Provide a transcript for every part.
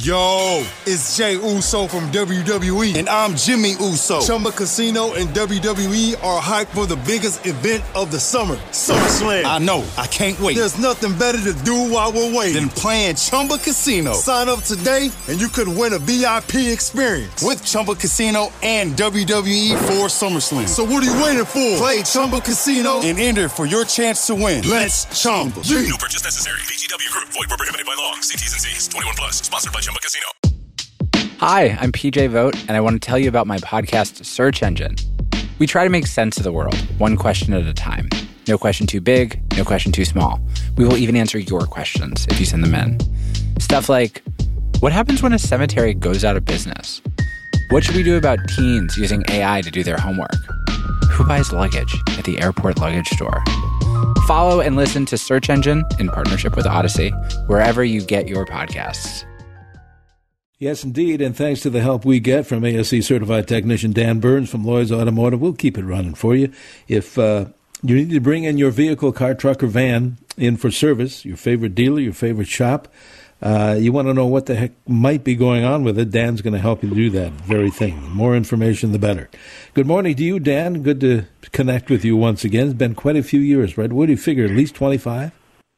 Yo, it's Jay Uso from WWE, and I'm Jimmy Uso. Chumba Casino and WWE are hyped for the biggest event of the summer, SummerSlam. I know, I can't wait. There's nothing better to do while we're waiting than playing Chumba Casino. Sign up today, and you could win a VIP experience with Chumba Casino and WWE for SummerSlam. So what are you waiting for? Play Chumba Casino and enter for your chance to win. Let's Chumba. No purchase necessary. VGW Group. Void where prohibited by law. See T's and C's. 21 plus. Sponsored by Chumba Casino. Hi, I'm PJ Vogt, and I want to tell you about my podcast, Search Engine. We try to make sense of the world, one question at a time. No question too big, no question too small. We will even answer your questions if you send them in. Stuff like, what happens when a cemetery goes out of business? What should we do about teens using AI to do their homework? Who buys luggage at the airport luggage store? Follow and listen to Search Engine in partnership with Odyssey, wherever you get your podcasts. Yes, indeed, and thanks to the help we get from ASE certified technician Dan Burns from Lloyd's Automotive, we'll keep it running for you. If you need to bring in your vehicle, car, truck, or van in for service, your favorite dealer, your favorite shop, you want to know what the heck might be going on with it, Dan's going to help you do that very thing. The more information, the better. Good morning to you, Dan. Good to connect with you once again. It's been quite a few years, right? What do you figure, at least 25?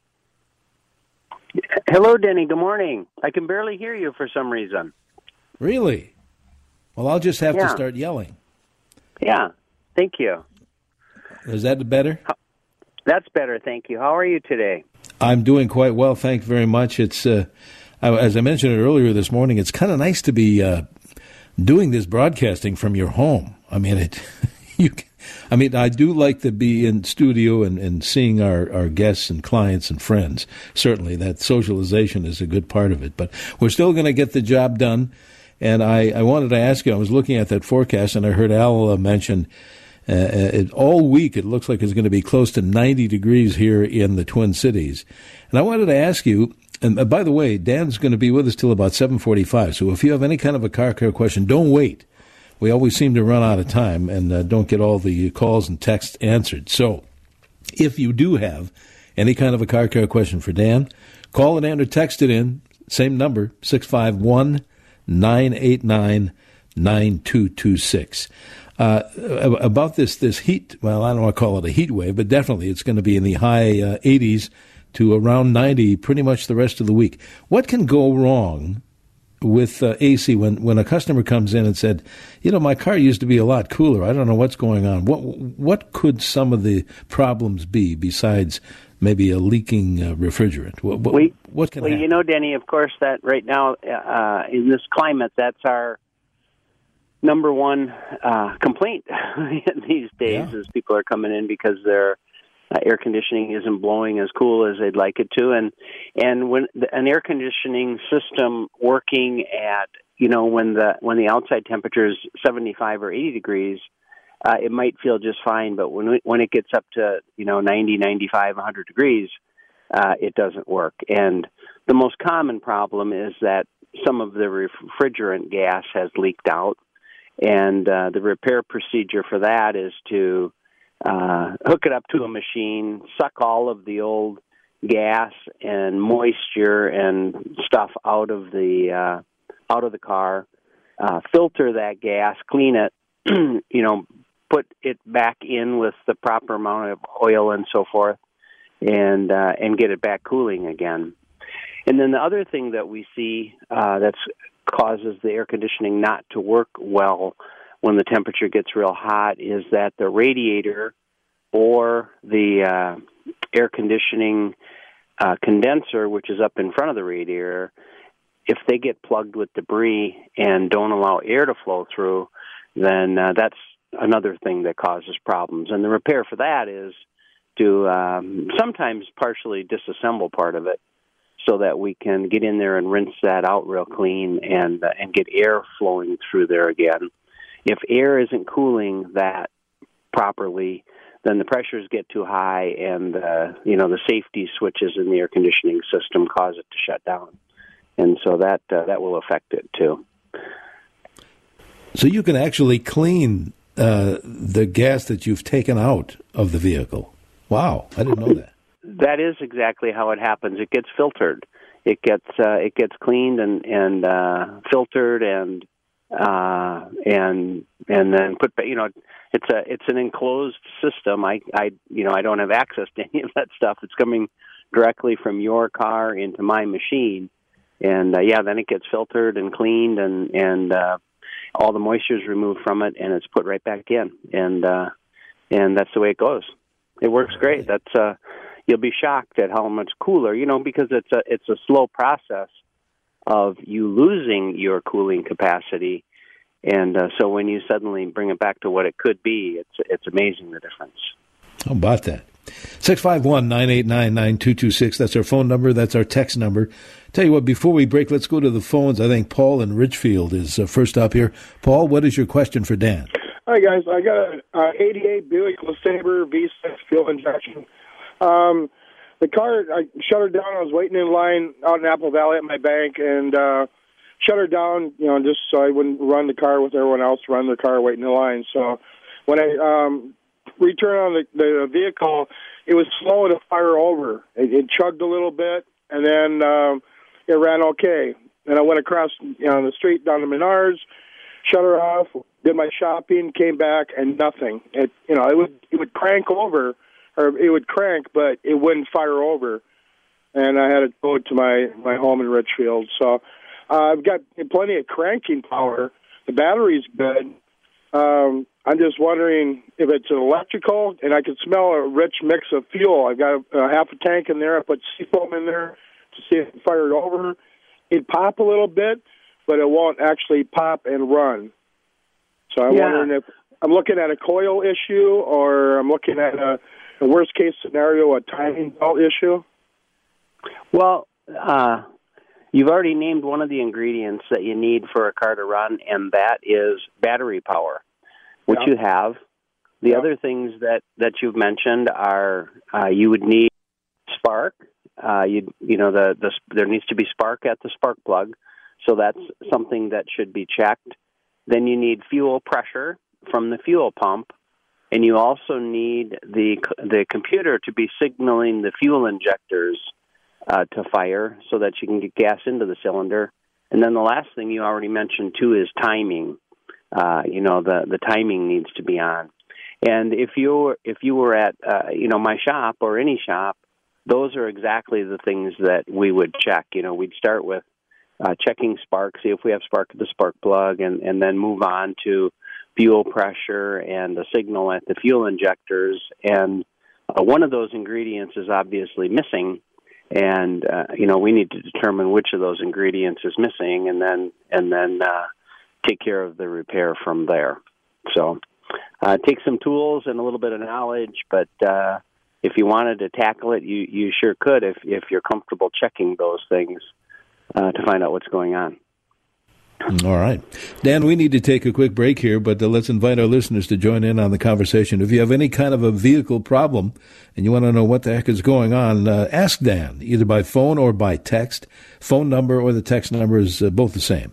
Hello, Denny. Good morning. I can barely hear you for some reason. Really? Well, I'll just have to start yelling. Yeah. Thank you. Is that better? That's better. Thank you. How are you today? I'm doing quite well. Thank you very much. It's, as I mentioned it earlier this morning, it's kind of nice to be doing this broadcasting from your home. I mean, I do like to be in studio and seeing our guests and clients and friends. Certainly, that socialization is a good part of it. But we're still going to get the job done. And I wanted to ask you, I was looking at that forecast, and I heard Al mention all week it looks like it's going to be close to 90 degrees here in the Twin Cities. And I wanted to ask you, and by the way, Dan's going to be with us till about 7:45. So if you have any kind of a car care question, don't wait. We always seem to run out of time and don't get all the calls and texts answered. So if you do have any kind of a car care question for Dan, call it in or text it in. Same number, 651-989-9226. About this heat, well, I don't want to call it a heat wave, but definitely it's going to be in the high 80s to around 90 pretty much the rest of the week. What can go wrong with AC when a customer comes in and said, my car used to be a lot cooler. I don't know what's going on. What could some of the problems be besides maybe a leaking refrigerant? What can happen? Denny, of course, that right now in this climate, that's our number one complaint these days is people are coming in because their air conditioning isn't blowing as cool as they'd like it to, and when an air conditioning system working at when the outside temperature is 75 or 80 degrees, it might feel just fine, but when it gets up to 90, 95, 100 degrees, it doesn't work. And the most common problem is that some of the refrigerant gas has leaked out. And the repair procedure for that is to hook it up to a machine, suck all of the old gas and moisture and stuff out of the car, filter that gas, clean it, put it back in with the proper amount of oil and so forth, and get it back cooling again. And then the other thing that we see that's causes the air conditioning not to work well when the temperature gets real hot is that the radiator or the air conditioning condenser, which is up in front of the radiator, if they get plugged with debris and don't allow air to flow through, then that's another thing that causes problems. And the repair for that is to sometimes partially disassemble part of it, so that we can get in there and rinse that out real clean and get air flowing through there again. If air isn't cooling that properly, then the pressures get too high, and the safety switches in the air conditioning system cause it to shut down, and so that will affect it too. So you can actually clean the gas that you've taken out of the vehicle. Wow, I didn't know that. That is exactly how it happens. It gets filtered. it gets cleaned and filtered and then put. It's an enclosed system. I don't have access to any of that stuff. It's coming directly from your car into my machine, and then it gets filtered and cleaned and all the moisture is removed from it, and it's put right back in, and that's the way it goes. It works great. That's you'll be shocked at how much cooler, because it's a slow process of you losing your cooling capacity, and so when you suddenly bring it back to what it could be, it's amazing the difference. How about that? 651-989-9226. That's our phone number. That's our text number. Tell you what, before we break, let's go to the phones. I think Paul in Richfield is first up here. Paul, what is your question for Dan? Hi, guys. I got an 88 Buick LeSabre V6 fuel injection. The car, I shut her down. I was waiting in line out in Apple Valley at my bank and shut her down, just so I wouldn't run the car with everyone else, run their car waiting in line. So when I return on the vehicle, it was slow to fire over. It chugged a little bit, and then it ran okay. And I went across the street down to Menards, shut her off, did my shopping, came back, and nothing. It would crank over, or it would crank, but it wouldn't fire over. And I had to go to my home in Richfield. So I've got plenty of cranking power. The battery's good. I'm just wondering if it's an electrical, and I can smell a rich mix of fuel. I've got half a tank in there. I put seafoam in there to see if it fired over. It'd pop a little bit, but it won't actually pop and run. So I'm wondering if I'm looking at a coil issue or I'm looking at a worst-case scenario, a timing belt issue. Well, you've already named one of the ingredients that you need for a car to run, and that is battery power, which you have. The other things that you've mentioned are you would need spark. There needs to be spark at the spark plug, so that's something that should be checked. Then you need fuel pressure from the fuel pump, and you also need the computer to be signaling the fuel injectors to fire so that you can get gas into the cylinder. And then the last thing you already mentioned, too, is timing. The timing needs to be on. And if you were at, my shop or any shop, those are exactly the things that we would check. We'd start with checking spark, see if we have spark at the spark plug, and then move on to fuel pressure and the signal at the fuel injectors. And one of those ingredients is obviously missing. And we need to determine which of those ingredients is missing, and then take care of the repair from there. So it takes some tools and a little bit of knowledge, but if you wanted to tackle it, you sure could if you're comfortable checking those things to find out what's going on. All right. Dan, we need to take a quick break here, but let's invite our listeners to join in on the conversation. If you have any kind of a vehicle problem and you want to know what the heck is going on, ask Dan, either by phone or by text. Phone number or the text number is both the same,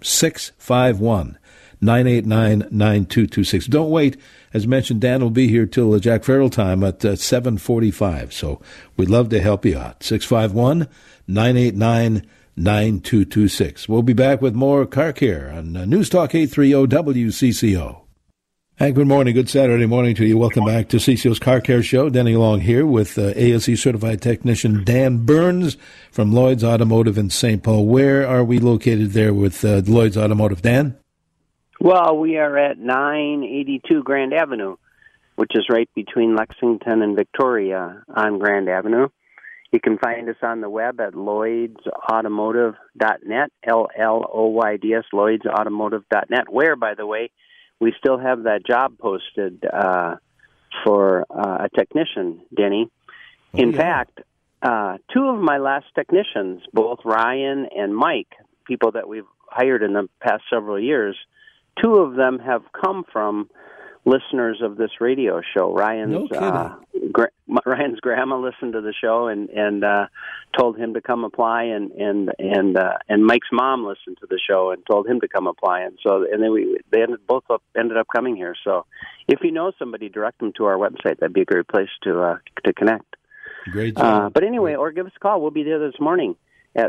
651-989-9226. Don't wait. As mentioned, Dan will be here till Jack Farrell time at 7:45, so we'd love to help you out. 651-989-9226. 9226. We'll be back with more Car Care on News Talk 830 WCCO. Hey, good morning. Good Saturday morning to you. Welcome back to CCO's Car Care Show. Denny Long here with ASE certified technician Dan Burns from Lloyd's Automotive in St. Paul. Where are we located there with Lloyd's Automotive, Dan? Well, we are at 982 Grand Avenue, which is right between Lexington and Victoria on Grand Avenue. You can find us on the web at lloydsautomotive.net, LLOYDS, lloydsautomotive.net, where, by the way, we still have that job posted for a technician, Denny. In fact, two of my last technicians, both Ryan and Mike, people that we've hired in the past several years, two of them have come from listeners of this radio show. Ryan's grandma listened to the show and told him to come apply, and Mike's mom listened to the show and told him to come apply, and they ended up coming here. So, if you know somebody, direct them to our website. That'd be a great place to connect. Great job. But anyway, or give us a call. We'll be there this morning. at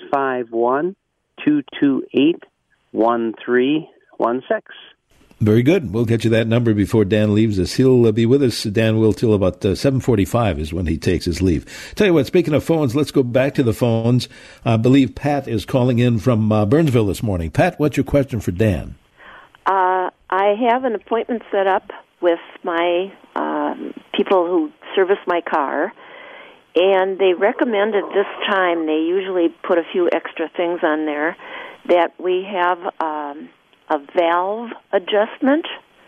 651-228-1316. Very good. We'll get you that number before Dan leaves us. He'll be with us, Dan will, till about 7:45 is when he takes his leave. Tell you what, speaking of phones, let's go back to the phones. I believe Pat is calling in from Burnsville this morning. Pat, what's your question for Dan? I have an appointment set up with my people who service my car, and they recommended this time, they usually put a few extra things on there, that we have a valve adjustment,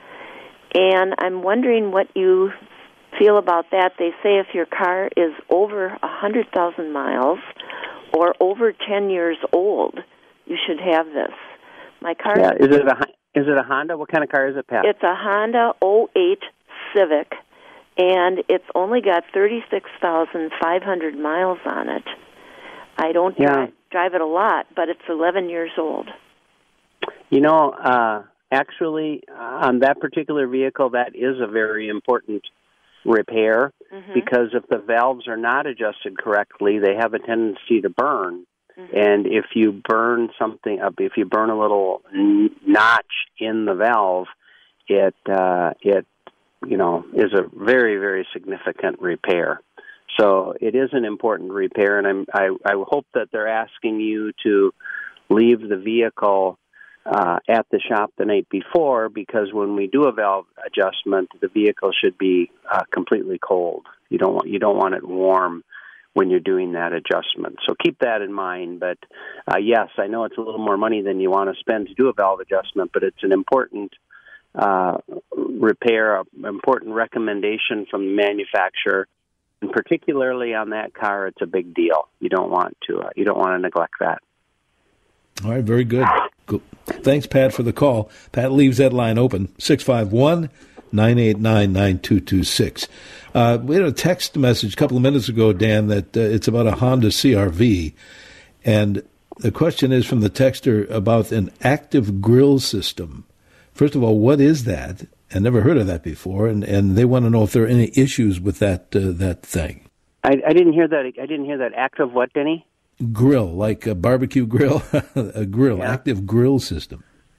and I'm wondering what you feel about that. They say if your car is over 100,000 miles or over 10 years old, you should have this. My car. Yeah, is it a Honda? What kind of car is it, Pat? It's a Honda 08 Civic, and it's only got 36,500 miles on it. I don't drive it a lot, but it's 11 years old. You know, actually, on that particular vehicle, that is a very important repair, because if the valves are not adjusted correctly, they have a tendency to burn. And if you burn something up, if you burn a little notch in the valve, it is a very, very significant repair. So it is an important repair, and I hope that they're asking you to leave the vehicle at the shop the night before, because when we do a valve adjustment, the vehicle should be completely cold. You don't want it warm when you're doing that adjustment. So keep that in mind. But yes, I know it's a little more money than you want to spend to do a valve adjustment, but it's an important repair, an important recommendation from the manufacturer, and particularly on that car, it's a big deal. You don't want to neglect that. All right, very good. Thanks, Pat, for the call. Pat leaves that line open, 651-989-9226. We had a text message a couple of minutes ago, Dan, that it's about a Honda CR-V, and the question is from the texter about an active grill system. First of all, what is that? I never heard of that before, and they want to know if there are any issues with that thing. I didn't hear that. I didn't hear that. Active what, Denny? Grill, like a barbecue grill, a grill, active grill system.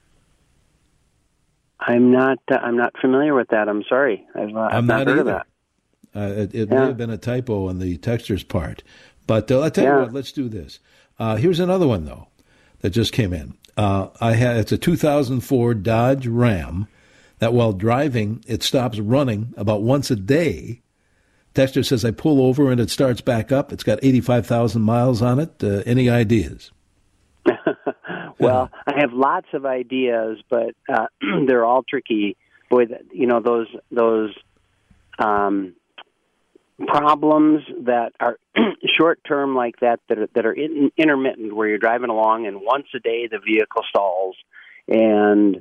I'm not familiar with that. I'm sorry. I've not heard of that. It may have been a typo on the texter's part. But I'll tell you what, let's do this. Here's another one, though, that just came in. It's a 2004 Dodge Ram that while driving, it stops running about once a day. Texter says, I pull over and it starts back up. It's got 85,000 miles on it. Any ideas? Well, I have lots of ideas, but they're all tricky. Boy, those problems that are short-term like that are intermittent, where you're driving along and once a day the vehicle stalls and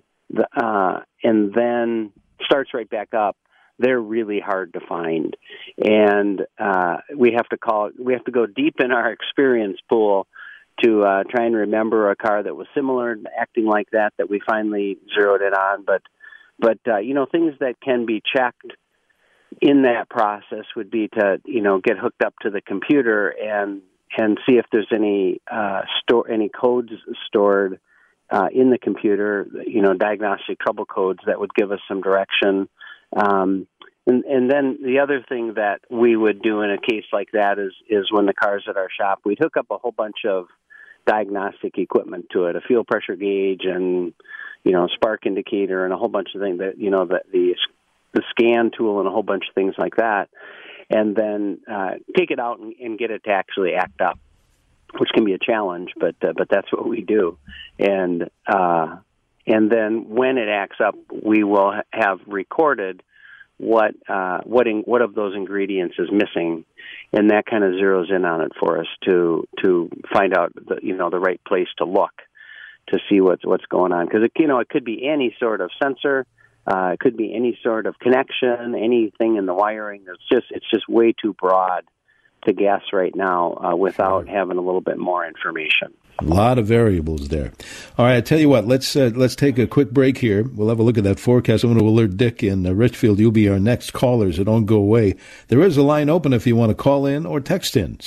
then starts right back up. They're really hard to find, and we have to go deep in our experience pool to try and remember a car that was similar, acting like that we finally zeroed in on. But things that can be checked in that process would be to get hooked up to the computer and see if there's any codes stored in the computer, diagnostic trouble codes that would give us some direction. And then the other thing that we would do in a case like that is when the car's at our shop, we'd hook up a whole bunch of diagnostic equipment to it, a fuel pressure gauge and, spark indicator and a whole bunch of things that, the scan tool and a whole bunch of things like that. And then take it out and get it to actually act up, which can be a challenge, but that's what we do. And then when it acts up, we will have recorded what of those ingredients is missing, and that kind of zeroes in on it for us to find out the right place to look to see what's going on, because it could be any sort of sensor, it could be any sort of connection, anything in the wiring. It's just way too broad to guess right now without having a little bit more information. A lot of variables there. All right, I tell you what, let's take a quick break here. We'll have a look at that forecast. I'm going to alert Dick in Richfield. You'll be our next caller, so don't go away. There is a line open if you want to call in or text in,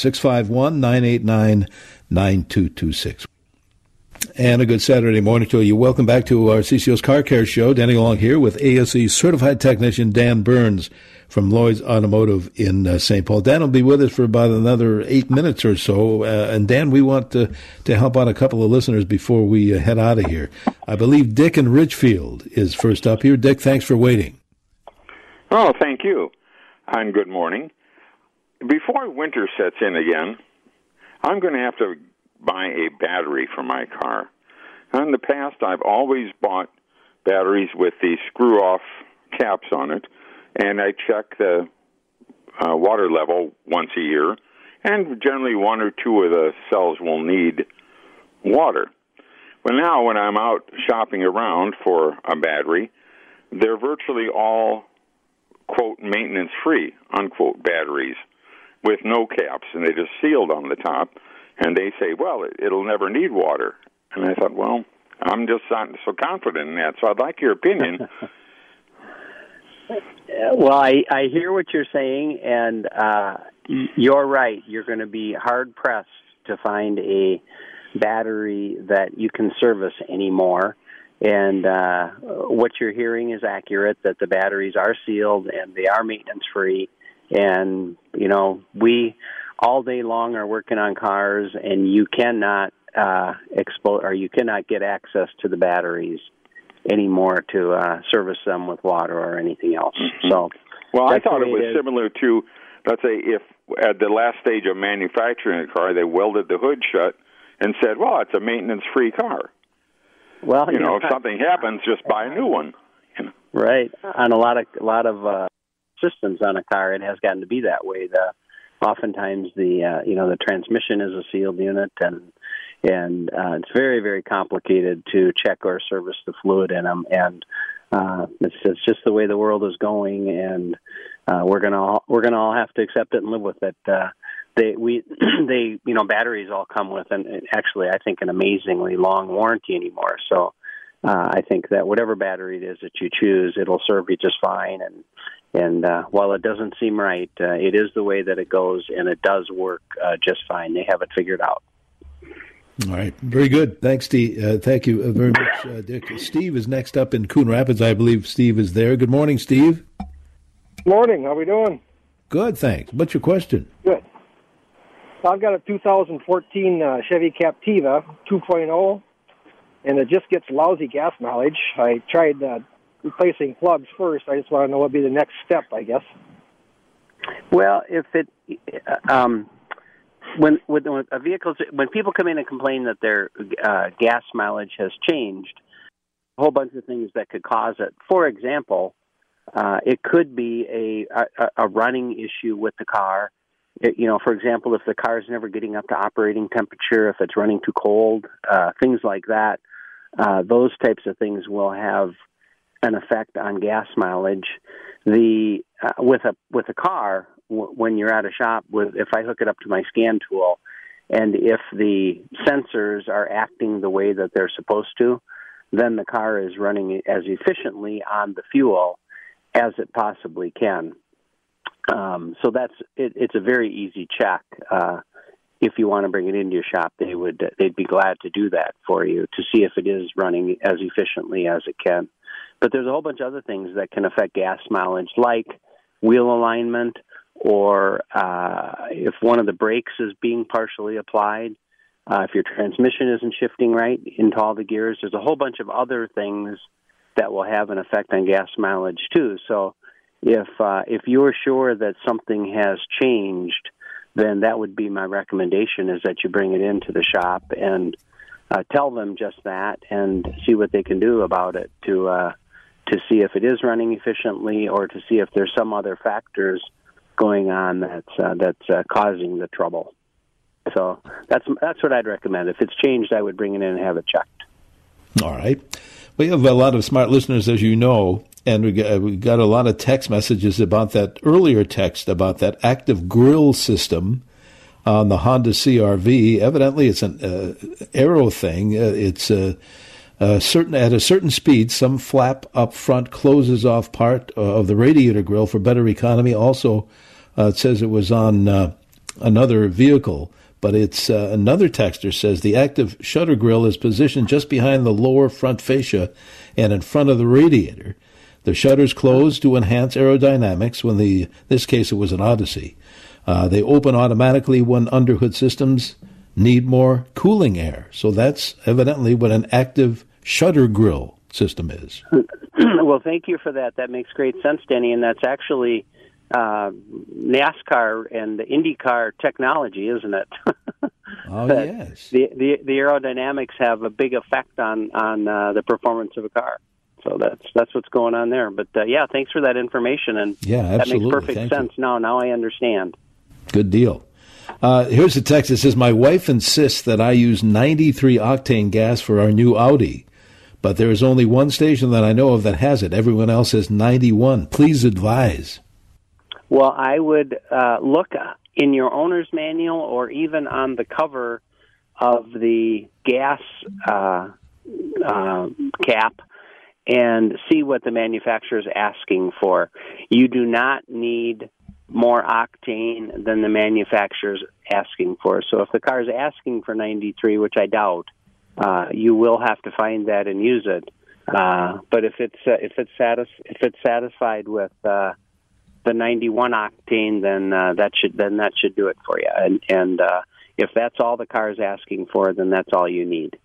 651-989-9226. And a good Saturday morning to you. Welcome back to our CCO's Car Care Show. Danny Long here with ASE certified technician Dan Burns from Lloyd's Automotive in St. Paul. Dan will be with us for about another 8 minutes or so. And Dan, we want to help out a couple of listeners before we head out of here. I believe Dick in Richfield is first up here. Dick, thanks for waiting. Oh, thank you. And good morning. Before winter sets in again, I'm going to have to buy a battery for my car. In the past, I've always bought batteries with the screw-off caps on it, and I check the water level once a year, and generally one or two of the cells will need water. Well, now when I'm out shopping around for a battery, they're virtually all, quote, maintenance-free, unquote, batteries with no caps, and they're just sealed on the top. And they say, well, it'll never need water. And I thought, well, I'm just not so confident in that. So I'd like your opinion. Well, I hear what you're saying, and you're right. You're going to be hard-pressed to find a battery that you can service anymore. And what you're hearing is accurate, that the batteries are sealed and they are maintenance-free. And, you know, we all day long are working on cars, and you cannot you cannot get access to the batteries anymore to service them with water or anything else. Mm-hmm. So, well, I thought it was similar to, let's say, if at the last stage of manufacturing a car, they welded the hood shut and said, well, it's a maintenance-free car. Well, you know, if something happens, just buy a new one. You know? Right. On a lot of systems on a car, it has gotten to be that way. Oftentimes the transmission is a sealed unit, and it's very, very complicated to check or service the fluid in them, and it's just the way the world is going, and we're gonna all have to accept it and live with it. Batteries all come with, and actually I think, an amazingly long warranty anymore. So I think that whatever battery it is that you choose, it'll serve you just fine. And while it doesn't seem right, it is the way that it goes, and it does work just fine. They have it figured out. All right. Very good. Thanks, Steve. Thank you very much, Dick. Steve is next up in Coon Rapids. I believe Steve is there. Good morning, Steve. Morning. How we doing? Good, thanks. What's your question? Good. I've got a 2014 Chevy Captiva 2.0, and it just gets lousy gas mileage. I tried replacing plugs first. I just want to know what would be the next step, I guess. Well, if it when people come in and complain that their gas mileage has changed, a whole bunch of things that could cause it. For example, it could be a running issue with the car. For example, if the car is never getting up to operating temperature, if it's running too cold, things like that, those types of things will have an effect on gas mileage. With a car, when you're at a shop, if I hook it up to my scan tool, and if the sensors are acting the way that they're supposed to, then the car is running as efficiently on the fuel as it possibly can. So it's a very easy check. If you want to bring it into your shop, they'd be glad to do that for you to see if it is running as efficiently as it can. But there's a whole bunch of other things that can affect gas mileage, like wheel alignment, or if one of the brakes is being partially applied, if your transmission isn't shifting right into all the gears. There's a whole bunch of other things that will have an effect on gas mileage too. So if you're sure that something has changed, then that would be my recommendation, is that you bring it into the shop and tell them just that, and see what they can do about it to see if it is running efficiently, or to see if there's some other factors going on that's causing the trouble. So that's what I'd recommend. If it's changed, I would bring it in and have it checked. All right. We have a lot of smart listeners, as you know, and we got a lot of text messages about that earlier text about that active grill system. on the Honda CR-V. Evidently, it's an aero thing. It's at a certain speed, some flap up front closes off part of the radiator grill for better economy. Also, it says it was on another vehicle, but it's another texter says the active shutter grill is positioned just behind the lower front fascia and in front of the radiator. The shutters close to enhance aerodynamics. This case it was an Odyssey. They open automatically when underhood systems need more cooling air. So that's evidently what an active shutter grill system is. Well, thank you for that. That makes great sense, Denny, and that's actually NASCAR and the IndyCar technology, isn't it? Oh, yes. The aerodynamics have a big effect on the performance of a car. So that's what's going on there. But, thanks for that information. And that makes perfect sense. Now I understand. Good deal. Here's a text that says, my wife insists that I use 93 octane gas for our new Audi, but there is only one station that I know of that has it. Everyone else has 91. Please advise. Well, I would look in your owner's manual or even on the cover of the gas cap and see what the manufacturer is asking for. You do not need more octane than the manufacturer's asking for. So if the car is asking for 93, which I doubt, you will have to find that and use it. But if it's satisfied with the 91 octane, then that should do it for you. And if that's all the car is asking for, then that's all you need.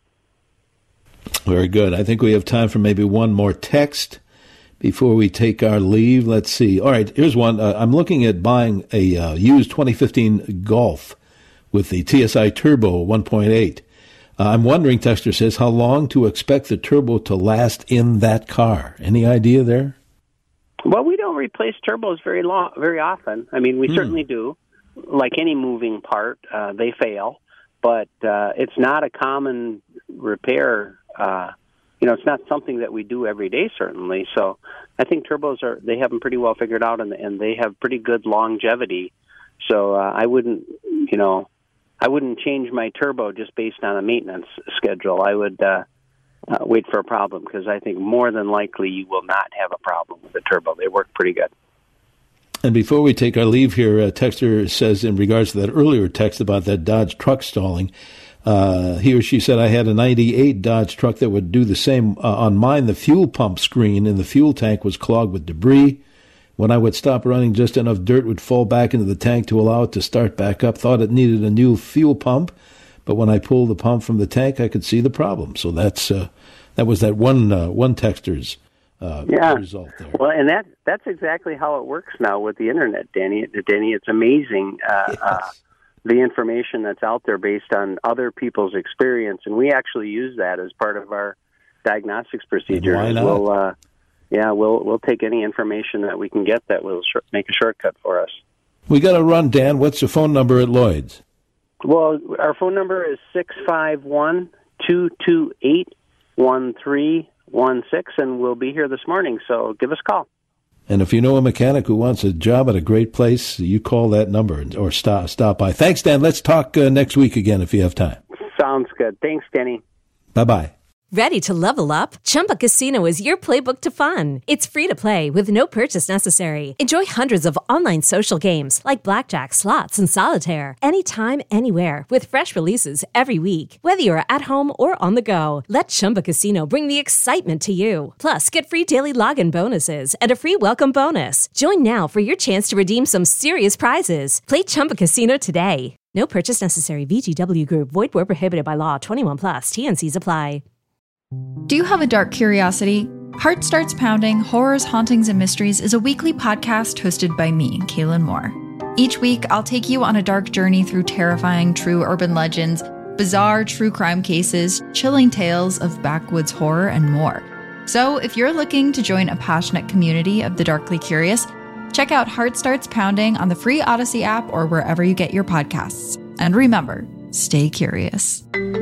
Very good. I think we have time for maybe one more text before we take our leave. Let's see. All right, here's one. I'm looking at buying a used 2015 Golf with the TSI Turbo 1.8. I'm wondering, texter says, how long to expect the turbo to last in that car? Any idea there? Well, we don't replace turbos very often. I mean, we certainly do. Like any moving part, they fail, but it's not a common repair. It's not something that we do every day, certainly. So I think turbos they have them pretty well figured out, and they have pretty good longevity. So I wouldn't change my turbo just based on a maintenance schedule. I would wait for a problem, because I think more than likely you will not have a problem with the turbo. They work pretty good. And before we take our leave here, texter says in regards to that earlier text about that Dodge truck stalling, he or she said, I had a 98 Dodge truck that would do the same. On mine, the fuel pump screen in the fuel tank was clogged with debris. When I would stop running, just enough dirt would fall back into the tank to allow it to start back up. Thought it needed a new fuel pump, but when I pulled the pump from the tank, I could see the problem. So that was that one texter's result there. Well, and that's exactly how it works now with the internet, Danny. It's amazing. Yes. The information that's out there based on other people's experience, and we actually use that as part of our diagnostics procedure. Why not? We'll take any information that we can get that will make a shortcut for us. We got to run, Dan. What's the phone number at Lloyd's? Well, our phone number is 651-228-1316, and we'll be here this morning, so give us a call. And if you know a mechanic who wants a job at a great place, you call that number or stop by. Thanks, Dan. Let's talk next week again if you have time. Sounds good. Thanks, Denny. Bye-bye. Ready to level up? Chumba Casino is your playbook to fun. It's free to play with no purchase necessary. Enjoy hundreds of online social games like blackjack, slots, and solitaire anytime, anywhere with fresh releases every week. Whether you're at home or on the go, let Chumba Casino bring the excitement to you. Plus, get free daily login bonuses and a free welcome bonus. Join now for your chance to redeem some serious prizes. Play Chumba Casino today. No purchase necessary. VGW Group. Void where prohibited by law. 21+. TNCs apply. Do you have a dark curiosity? Heart Starts Pounding, Horrors, Hauntings, and Mysteries is a weekly podcast hosted by me, Kaylin Moore. Each week, I'll take you on a dark journey through terrifying true urban legends, bizarre true crime cases, chilling tales of backwoods horror, and more. So if you're looking to join a passionate community of the darkly curious, check out Heart Starts Pounding on the free Odyssey app or wherever you get your podcasts. And remember, stay curious.